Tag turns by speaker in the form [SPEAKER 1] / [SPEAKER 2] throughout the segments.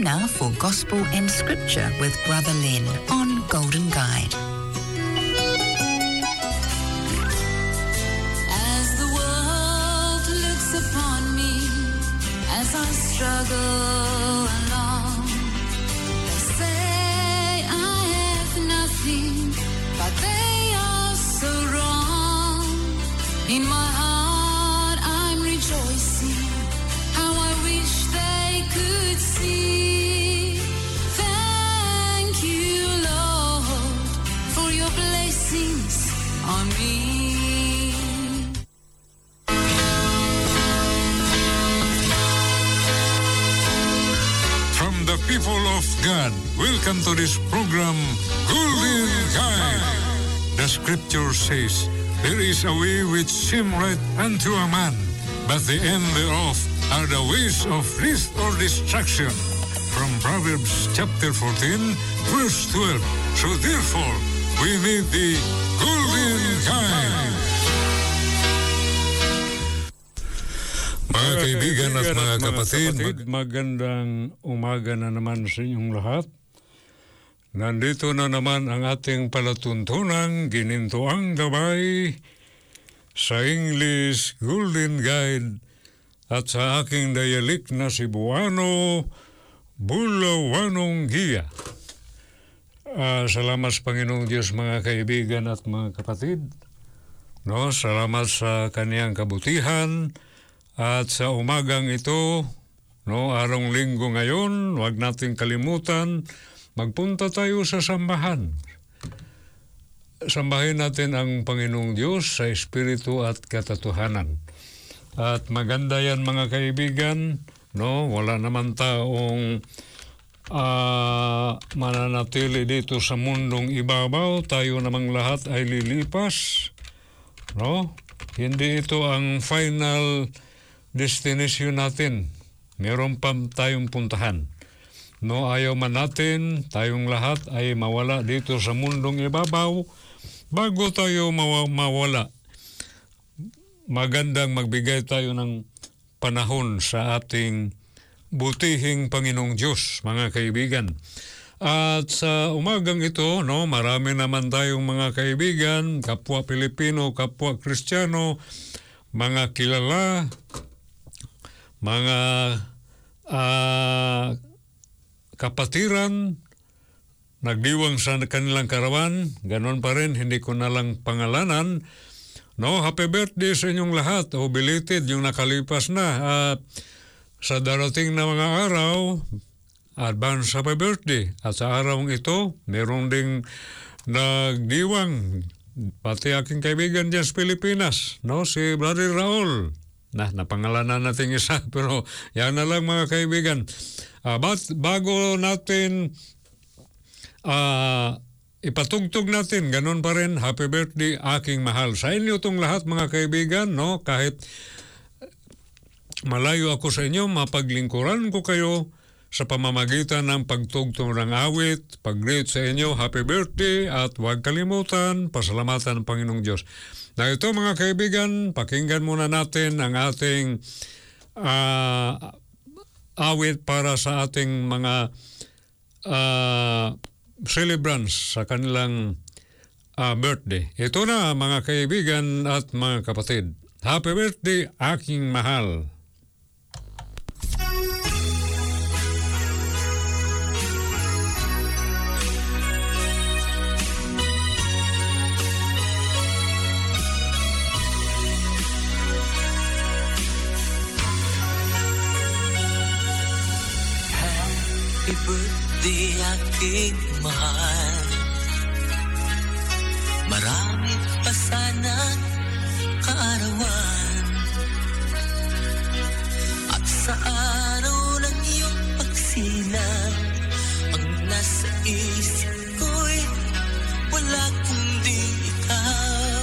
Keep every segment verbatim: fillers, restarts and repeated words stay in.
[SPEAKER 1] now for Gospel and Scripture with Brother Len on Golden Guide.
[SPEAKER 2] As the world looks upon me, as I struggle along, they say I have nothing, but they are so wrong. In my heart I'm rejoicing, how I wish they could see. Thank you, Lord, for your blessings on me.
[SPEAKER 3] From the people of God, welcome to this program, Golden Guide. The scripture says, there is a way which seems right unto a man, but the end thereof are the ways of death or destruction. From Proverbs chapter fourteen, verse twelve. So therefore, we need the Golden Guide. Mga kaibigan at mga kapatid, magandang umaga na naman sa inyong lahat. Nandito na naman ang ating palatuntunang ginintuang gabay sa English Golden Guide at sa aking dialect na Cebuano, Bulawanong Giya. Uh, salamat sa Panginoong Diyos mga kaibigan at mga kapatid. No, salamat sa kaniyang kabutihan at sa umagang ito, no, arong linggo ngayon, huwag nating kalimutan, magpunta tayo sa sambahan. Sambahin natin ang Panginoong Diyos sa Espiritu at katotohanan. At maganda yan mga kaibigan, no? Wala naman taong uh, mananatili dito sa mundong ibabaw. Tayo namang lahat ay lilipas, no? Hindi ito ang final destination natin. Meron pa tayong puntahan. No, ayaw man natin, tayong lahat ay mawala dito sa mundong ibabaw. Bago tayo maw- mawala, magandang magbigay tayo ng panahon sa ating butihing Panginoong Diyos, mga kaibigan. At sa umagang ito, no, marami naman tayong mga kaibigan, kapwa Pilipino, kapwa Kristiyano, mga kilala, mga uh, kapatiran, nagdiwang sa kanilang karawan, ganon pa rin, hindi ko na lang pangalanan. No, happy birthday sa inyong lahat, o belated yung nakalipas na. At sa darating na mga araw, advance happy birthday. At sa araw ito, meron ding nagdiwang, pati aking kaibigan dyan sa Pilipinas, no, si Brother Raul. Na, napangalanan natin isa, pero yan na lang mga kaibigan. Uh, but, bago natin uh, ipatugtog natin, ganun pa rin, happy birthday aking mahal. Sa inyo itong lahat mga kaibigan, no, kahit malayo ako sa inyo, mapaglingkuran ko kayo sa pamamagitan ng pagtugtog ng awit, pag-greet sa inyo, happy birthday, at huwag kalimutan, pasalamatan ng Panginoong Diyos. Na ito mga kaibigan, pakinggan muna natin ang ating uh, awit para sa ating mga uh, celebrants sa kanilang uh, birthday. Ito na mga kaibigan at mga kapatid. Happy birthday aking mahal.
[SPEAKER 4] Happy birthday aking mahal. Marami pa sanang kaarawan. At sa araw ng iyong pagsilang, ang nasa isip ko'y wala kundi ikaw.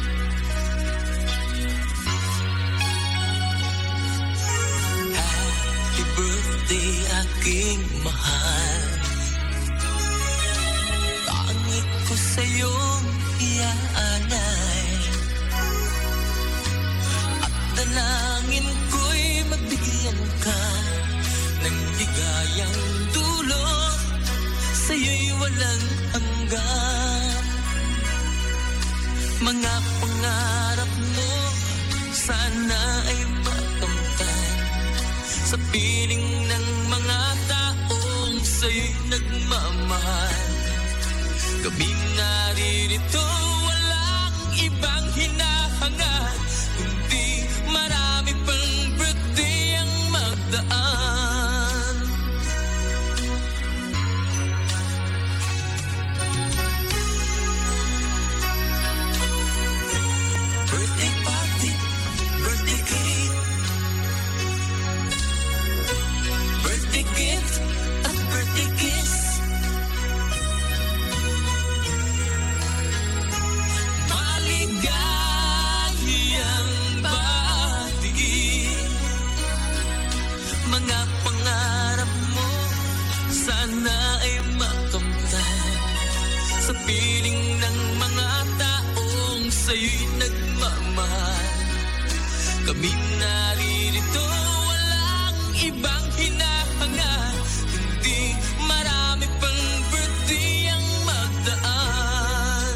[SPEAKER 4] Happy birthday aking mahal. Tangik ko sa'yong iaalay walang hanggan. Mga pangarap mo sana ay makamtan sa piling ng mga taong sa'yo'y nagmamahal. Kaming naririto, walang ibang hinahangad, kundi marami pang birthday ang magdaan. Birthday party, birthday cake, birthday gift at birthday kiss. Maligayang bati, mga pangarap mo sana ay makamtan sa piling ng mga taong sa'yo'y nagmamahal. Kami naririto, walang ibang hinahangad, kundi marami pang birthday ang magdaan.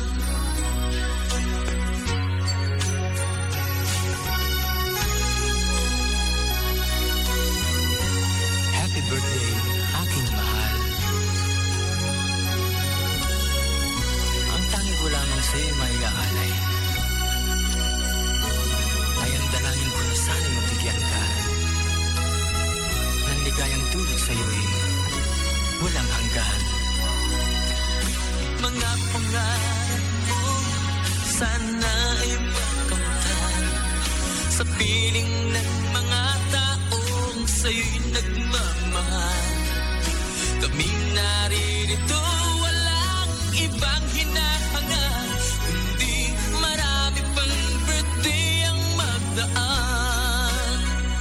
[SPEAKER 4] Happy birthday, aking mahal. Ang tangi ko lamang sa'yo may aalay ay ang dalangin ko na sana mabigyan ka ng ligayang tulog sa'yo'y walang hanggan. Mga pangarap mo sana ay makamtan sa piling ng mga taong sa'yo'y nagmamahal. Kaming naririto, walang ibang hinahangad, kundi marami pang birthday ang magdaan.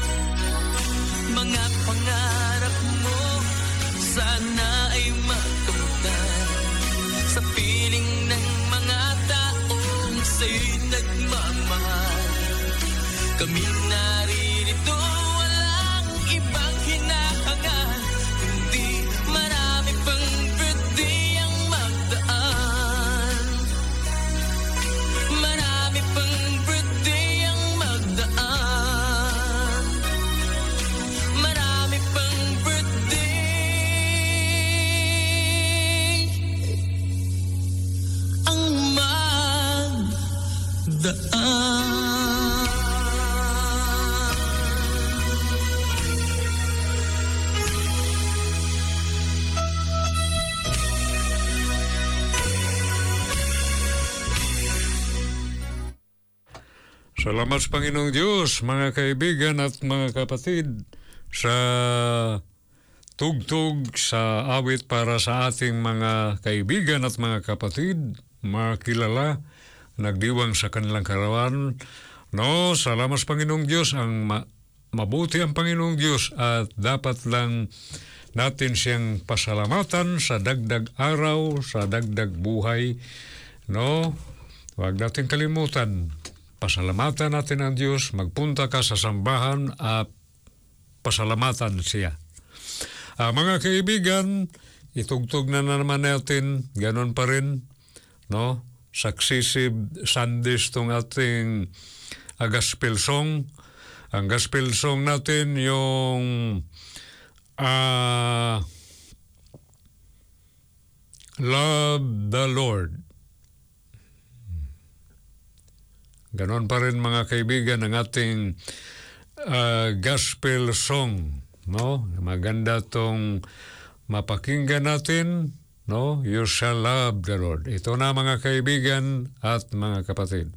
[SPEAKER 4] Mga pangarap mo sana ay makamtan sa piling ng mga taong sa'yo'y nagmamahal. Kami naririto, walang ibang hinahangad, kundi marami pang birthday ang magdaan. Marami pang birthday ang magdaan. Marami pang birthday ang magdaan.
[SPEAKER 3] Salamat sa Panginoong Diyos, mga kaibigan at mga kapatid, sa tugtog sa awit para sa ating mga kaibigan at mga kapatid, mga kilala, nagdiwang sa kanilang karawan. No, salamat sa Panginoong Diyos, ang ma- mabuti ang Panginoong Diyos at dapat lang natin siyang pasalamatan sa dagdag araw, sa dagdag buhay. No, huwag natin kalimutan. Pasalamatan natin ang Diyos, magpunta ka sa sambahan at pasalamatan siya. Uh, mga kaibigan, itugtog na naman natin, ganon pa rin, no? Successive Sundays itong ating uh, gospel song. Ang gospel song natin yung uh, Love the Lord. Ganon pa rin mga kaibigan ang ating uh, gospel song, no? Maganda tong mapakinggan natin, no? You shall love the Lord. Ito na mga kaibigan at mga kapatid.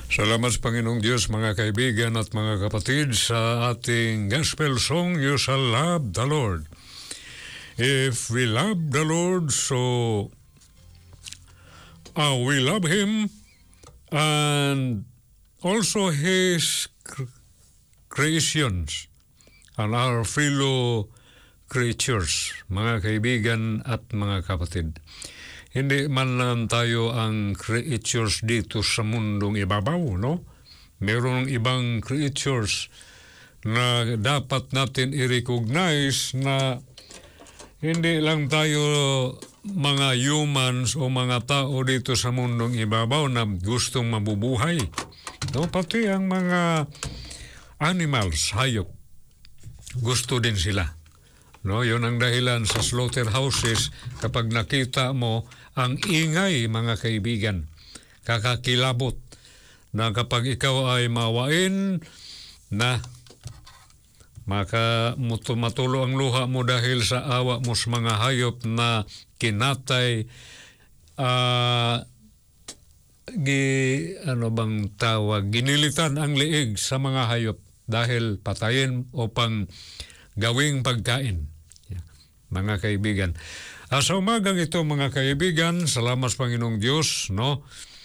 [SPEAKER 3] Salamat sa Panginoong Diyos, mga kaibigan at mga kapatid, sa ating gospel song, You Shall Love the Lord. If we love the Lord, so uh, we love Him and also His cr- creations and our fellow creatures, mga kaibigan at mga kapatid. Hindi man lang tayo ang creatures dito sa mundong ibabaw, no? Merong ibang creatures na dapat natin i-recognize na hindi lang tayo mga humans o mga tao dito sa mundong ibabaw na gustong mabubuhay. No? Pati ang mga animals, hayop, gusto din sila. No, yun ang dahilan sa slaughterhouses kapag nakita mo ang ingay, mga kaibigan, kakakilabot na kapag ikaw ay mawain na maka matulo ang luha mo dahil sa awa mo sa mga hayop na kinatay, uh, gi, ano bang tawag, ginilitan ang liig sa mga hayop dahil patayin o pang gawing pagkain. Mga kaibigan. Ah, sa umagang ito, mga kaibigan, salamat sa Panginoong Diyos, no?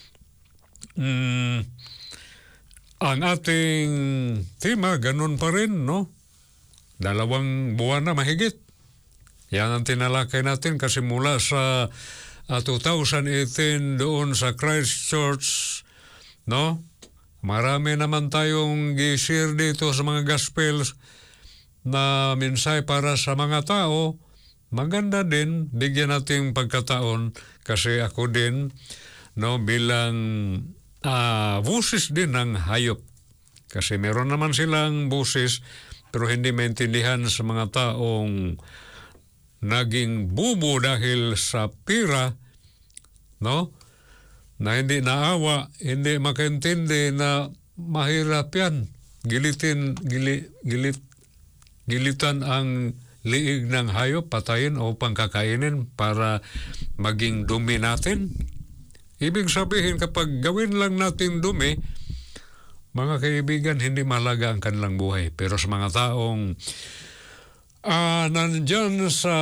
[SPEAKER 3] Mm, ang ating tema, ganun pa rin, no? Dalawang buwan na mahigit. Yan ang tinalakay natin kasi mula sa uh, twenty eighteen doon sa Christchurch, no? Marami naman tayong gi-share dito sa mga gospels na minsay para sa mga tao. Maganda din, bigyan natin pagkataon kasi ako din, no, bilang uh, busis din ng hayop. Kasi meron naman silang busis pero hindi maintindihan sa mga taong naging bubo dahil sa pira, no, na hindi naawa, hindi makaintindi na mahirap yan. Gilitin, gili, gilit, gilitan ang liig ng hayop, patayin o pangkakainin para maging dumi natin. Ibig sabihin, kapag gawin lang natin dumi, mga kaibigan, hindi malaga ang kanilang buhay. Pero sa mga taong uh, nandyan sa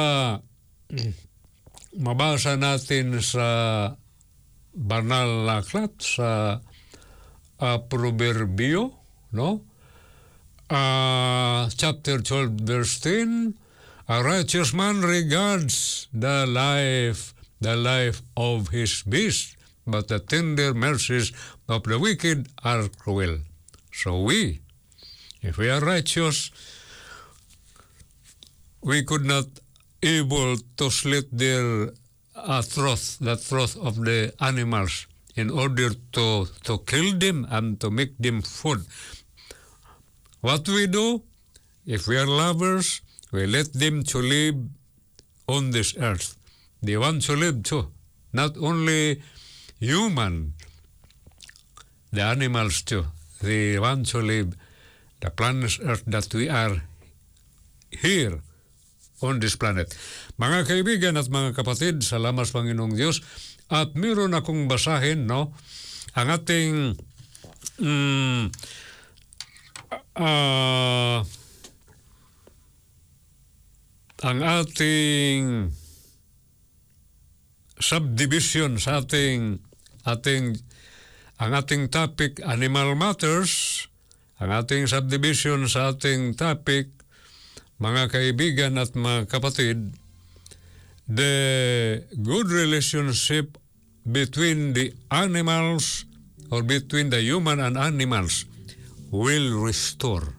[SPEAKER 3] mabasa natin sa banal na aklat, sa uh, Proverbio, no? Uh, chapter twelve, verse ten, a righteous man regards the life, the life of his beast, but the tender mercies of the wicked are cruel. So we, if we are righteous, we could not able to slit their uh, throat, the throat of the animals, in order to, to kill them and to make them food. What we do, if we are lovers, we let them to live on this earth. They want to live too. Not only human, the animals too. They want to live the planet earth that we are here on this planet. Mga kaibigan at mga kapatid, salamat sa Panginoong Diyos. At meron akong basahin, no? Ang ating mm, uh, ang ating subdivision sa ating ating ang ating topic, animal matters. Ang ating subdivision sa ating topic, mga kaibigan at mga kapatid, the good relationship between the animals or between the human and animals will restore.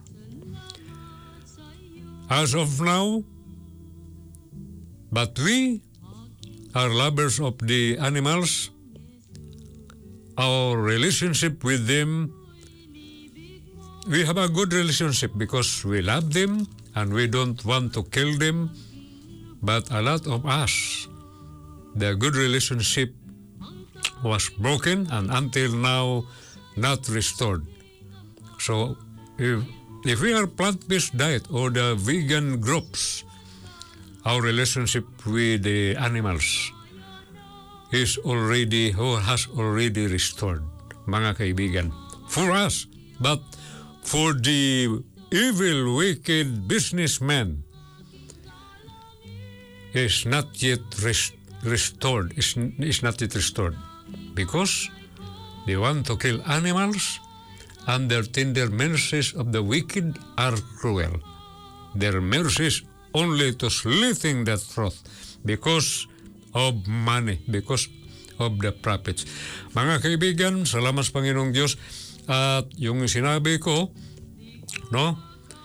[SPEAKER 3] As of now, but we are lovers of the animals. Our relationship with them, we have a good relationship because we love them and we don't want to kill them. But a lot of us, the good relationship was broken and until now not restored. So if, if we are plant-based diet or the vegan groups, our relationship with the animals is already or has already restored, mga kaibigan. for us, but for the evil, wicked businessman is not yet rest, restored, is, is not yet restored, because they want to kill animals, and their tender mercies of the wicked are cruel. Their mercies only to slitting the throat because of money, because of the profits. Mga kaibigan, salamat sa Panginoong Diyos. At yung sinabi ko, no,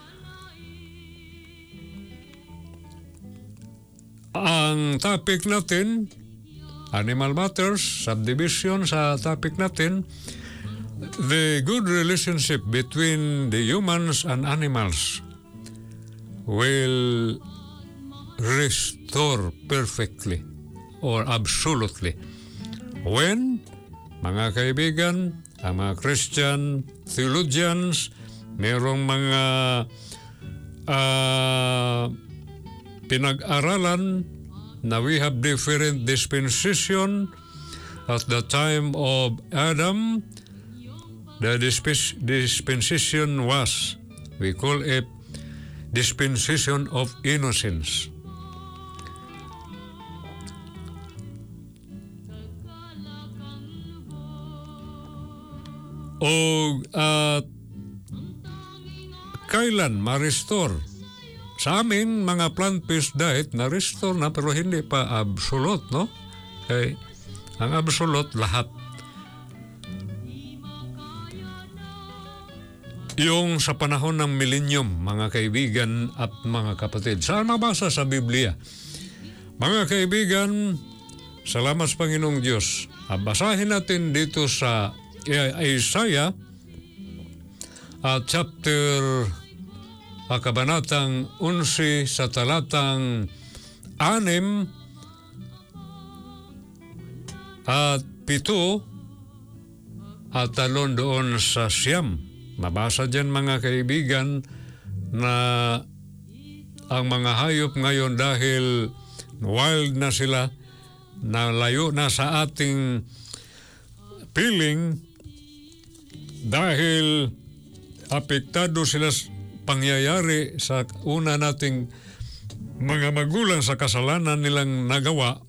[SPEAKER 3] ang topic natin, Animal Matters, subdivision sa topic natin, the good relationship between the humans and animals will restore perfectly or absolutely when, mga kaibigan, ang mga Christian theologians, merong mga uh, pinag-aralan na we have different dispensation. At the time of Adam, the disp- dispensation was, we call it dispensation of innocence. O uh, kailan ma-restore? Sa amin, mga plant-based diet, na-restore na pero hindi pa absolute, no? Okay. Ang absolute, lahat. Yung sa panahon ng millennium, mga kaibigan at mga kapatid. Saan mabasa sa Biblia? Mga kaibigan, salamat sa Panginoong Diyos. Basahin natin dito sa Isaiah uh, chapter uh, kabanatang unsi sa talatang anim at pito at talon doon sa siyam. Mabasa dyan mga kaibigan na ang mga hayop ngayon dahil wild na sila, na layo na sa ating piling, dahil apektado sila sa pangyayari sa una nating mga magulang sa kasalanan nilang nagawa,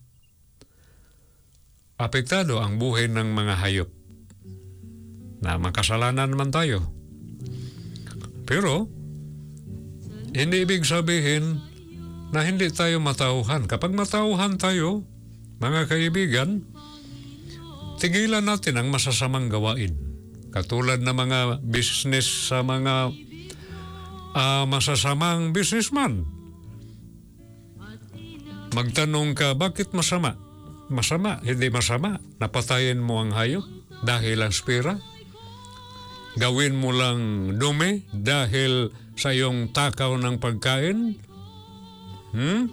[SPEAKER 3] apektado ang buhay ng mga hayop. Na makasalanan man tayo. Pero, hindi ibig sabihin na hindi tayo matauhan. Kapag matauhan tayo, mga kaibigan, tigilan natin ang masasamang gawain. Katulad ng mga business sa mga uh, masasamang businessman. Magtanong ka, bakit masama? Masama, hindi masama. Napatayin mo ang hayop dahil ang pera. Gawin mo lang dumi dahil sa iyong takaw ng pagkain. Hmm?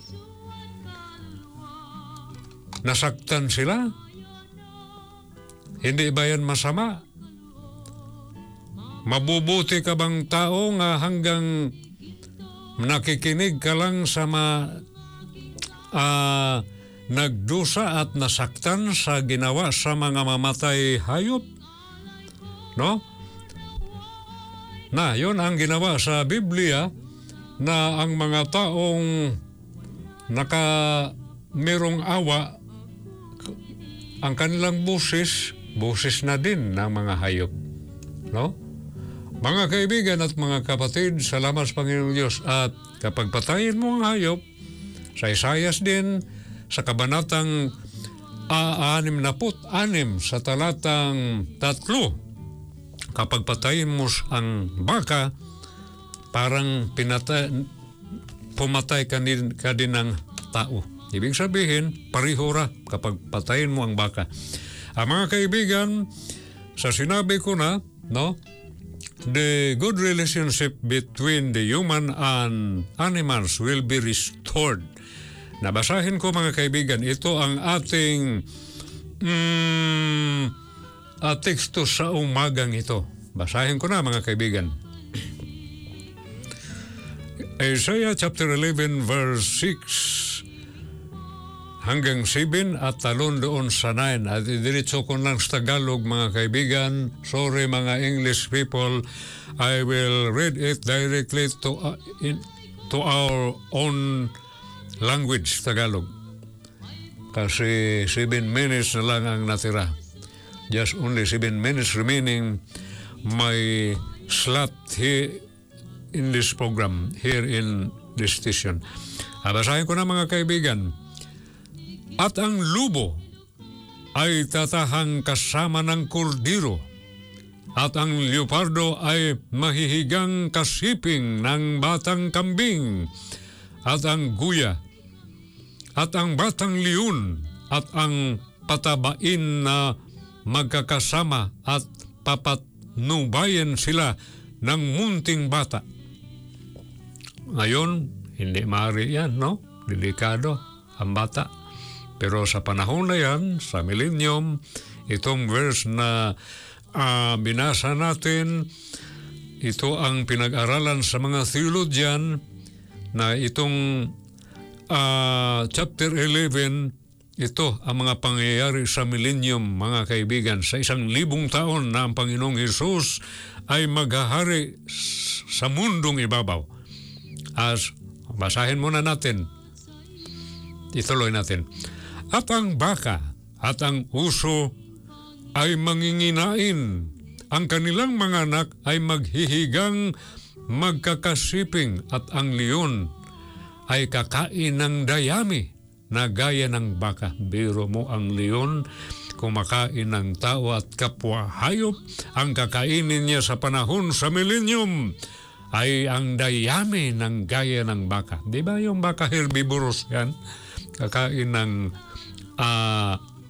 [SPEAKER 3] Nasaktan sila. Hindi ba yan masama? Mabubuti ka bang tao nga hanggang nakikinig ka lang sa ma, uh, nagdusa at nasaktan sa ginawa sa mga mamatay hayop? No? Na, yun ang ginawa sa Biblia, na ang mga taong naka merong awa, ang kanilang busis, busis na din ng mga hayop. No? Mga kaibigan at mga kapatid, salamat sa Panginoong Diyos. At kapag patayin mo ang hayop, sa Isaias din, sa kabanatang anim na put anim sa talatang tatlo, kapag patayin mo ang baka, parang pinatay, pumatay ka din, ka din ng tao. Ibig sabihin, parihura kapag patayin mo ang baka. Ang mga kaibigan, sa sinabi ko na, no, the good relationship between the human and animals will be restored. Nabasahin ko mga kaibigan, ito ang ating mm, uh, teksto sa umagang ito. Basahin ko na mga kaibigan. Isaiah chapter eleven verse six. hanggang seven at talon doon sa nine. At diretso ko lang sa Tagalog, mga kaibigan. Sorry mga English people. I will read it directly to, uh, in, to our own language, Tagalog. Kasi seven minutes na lang ang natira. Just only seven minutes remaining my slot here in this program, here in this station. Basahin ko na mga kaibigan. At ang lubo ay tatahang kasama ng kordiro, at ang leopardo ay mahihigang kasiping ng batang kambing, at ang guya, at ang batang leon, at ang patabain na magkakasama at papatnubayan sila ng munting bata. Ngayon, hindi maaari yan, no? Delikado ang bata. Pero sa panahon na yan, sa millennium, itong verse na uh, binasa natin, ito ang pinag-aralan sa mga theologian na itong uh, chapter eleven, ito ang mga pangyayari sa millennium, mga kaibigan. Sa isang libong taon na ang Panginoong Hesus ay maghahari sa mundong ibabaw. As basahin muna natin, ituloy natin. At ang baka at ang uso ay manginginain. Ang kanilang mga anak ay maghihigang magkakasiping, at ang leon ay kakain ng dayami na gaya ng baka. Biro mo ang leon kumakain ng tao at kapwa hayop. Ang kakainin niya sa panahon sa millennium ay ang dayami ng gaya ng baka. Di ba yung baka herbivorous yan? Kakain ng uh,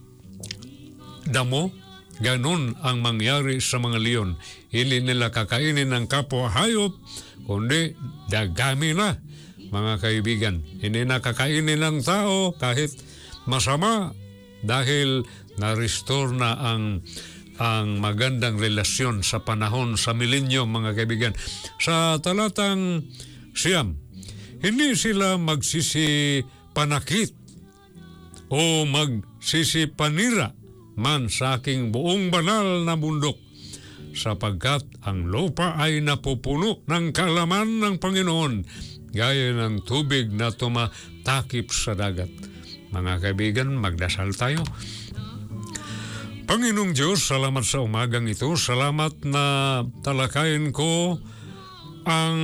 [SPEAKER 3] damo. Ganon ang mangyari sa mga leon. Hindi nila kakainin ng kapwa hayop, kundi dagami na, mga kaibigan. Hindi na kakainin ng tao kahit masama, dahil na-restore na ang ang magandang relasyon sa panahon sa millennium, mga kaibigan. Sa talatang siyam, hindi sila magsisipanakit o magsisipanira man sa aking buong banal na bundok, sapagkat ang lupa ay napupuno ng kalaman ng Panginoon, gaya ng tubig na tumatakip sa dagat. Mga kaibigan, magdasal tayo. Panginoong Diyos, salamat sa umagang ito. Salamat na talakayin ko ang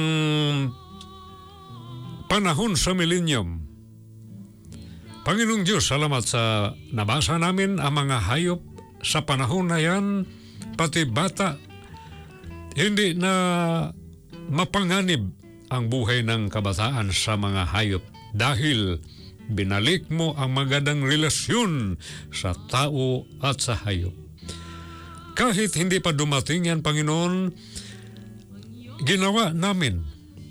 [SPEAKER 3] panahon sa millennium. Panginoong Diyos, salamat sa nabasa namin ang mga hayop sa panahon na yan, pati bata. Hindi na mapanganib ang buhay ng kabataan sa mga hayop, dahil binalik mo ang magandang relasyon sa tao at sa hayop. Kahit hindi pa dumating yan, Panginoon, ginawa namin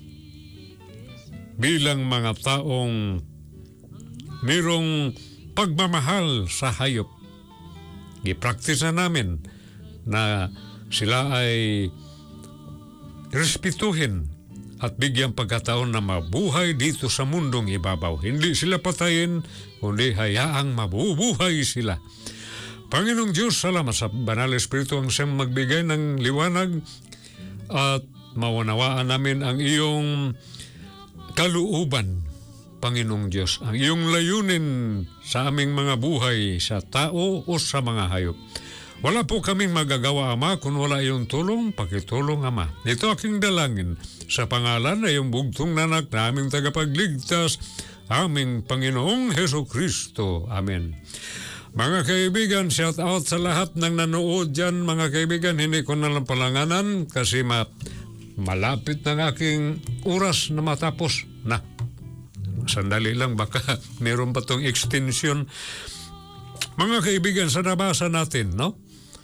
[SPEAKER 3] bilang mga taong mayroong pagmamahal sa hayop. Gipractice na namin na sila ay respetuhin at bigyan pagkataon na mabuhay dito sa mundong ibabaw. Hindi sila patayin, kundi hayaang mabubuhay sila. Panginoong Diyos, salamat sa Banal Espiritu ang siyang magbigay ng liwanag at maunawaan namin ang iyong kalooban, Panginoong Diyos, ang iyong layunin sa aming mga buhay, sa tao o sa mga hayop. Wala po kaming magagawa, Ama, kung wala iyong tulong. Pakitulong, Ama. Ito aking dalangin sa pangalan na iyong bugtong nanak na aming tagapagligtas, aming Panginoong Heso Kristo. Amen. Mga kaibigan, shout out sa lahat ng nanood dyan. Mga kaibigan, hindi ko nalang palanganan kasi ma malapit ng aking oras na matapos na. Sandali lang, baka meron pa tong extension. Mga kaibigan, sa nabasa natin, no?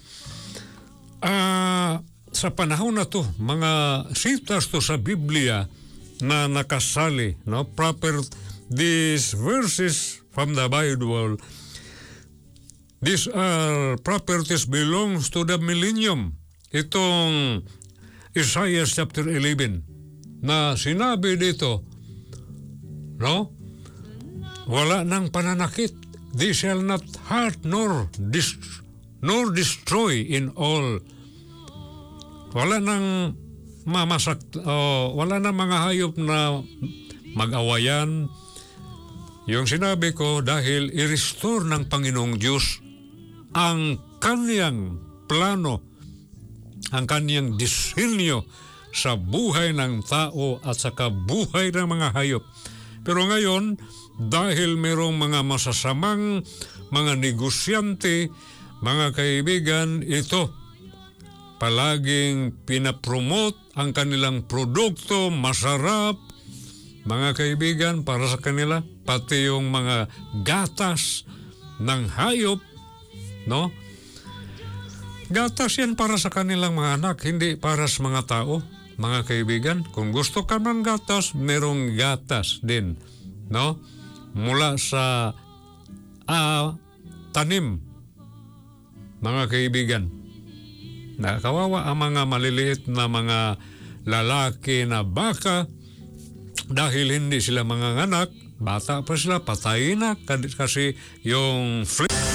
[SPEAKER 3] Ah, sa panahon na to, mga sitas to sa Biblia na nakasali, no? Proper, these verses from the Bible, these are properties belongs to the millennium. Itong Isaiah chapter eleven na sinabi dito, no? Wala nang pananakit. they shall not hurt nor, dis- nor destroy in all. Wala nang mamasak, oh, wala nang mga hayop na mag-awayan. Yung sinabi ko, dahil i-restore ng Panginoong Diyos ang kaniyang plano, ang kaniyang disenyo sa buhay ng tao at sa kabuhay ng mga hayop. Pero ngayon, dahil merong mga masasamang mga negosyante, mga kaibigan, ito, palaging pinapromote ang kanilang produkto, masarap, mga kaibigan, para sa kanila, pati yung mga gatas ng hayop, no? Gatas yan para sa kanilang mga anak, hindi para sa mga tao, mga kaibigan. Kung gusto ka ng gatas, merong gatas din, no? Mula sa uh, tanim, mga kaibigan. Nakawawa ang mga maliliit na mga lalaki na baka dahil hindi sila mga anak, bata pa sila, patay na kasi yung flip.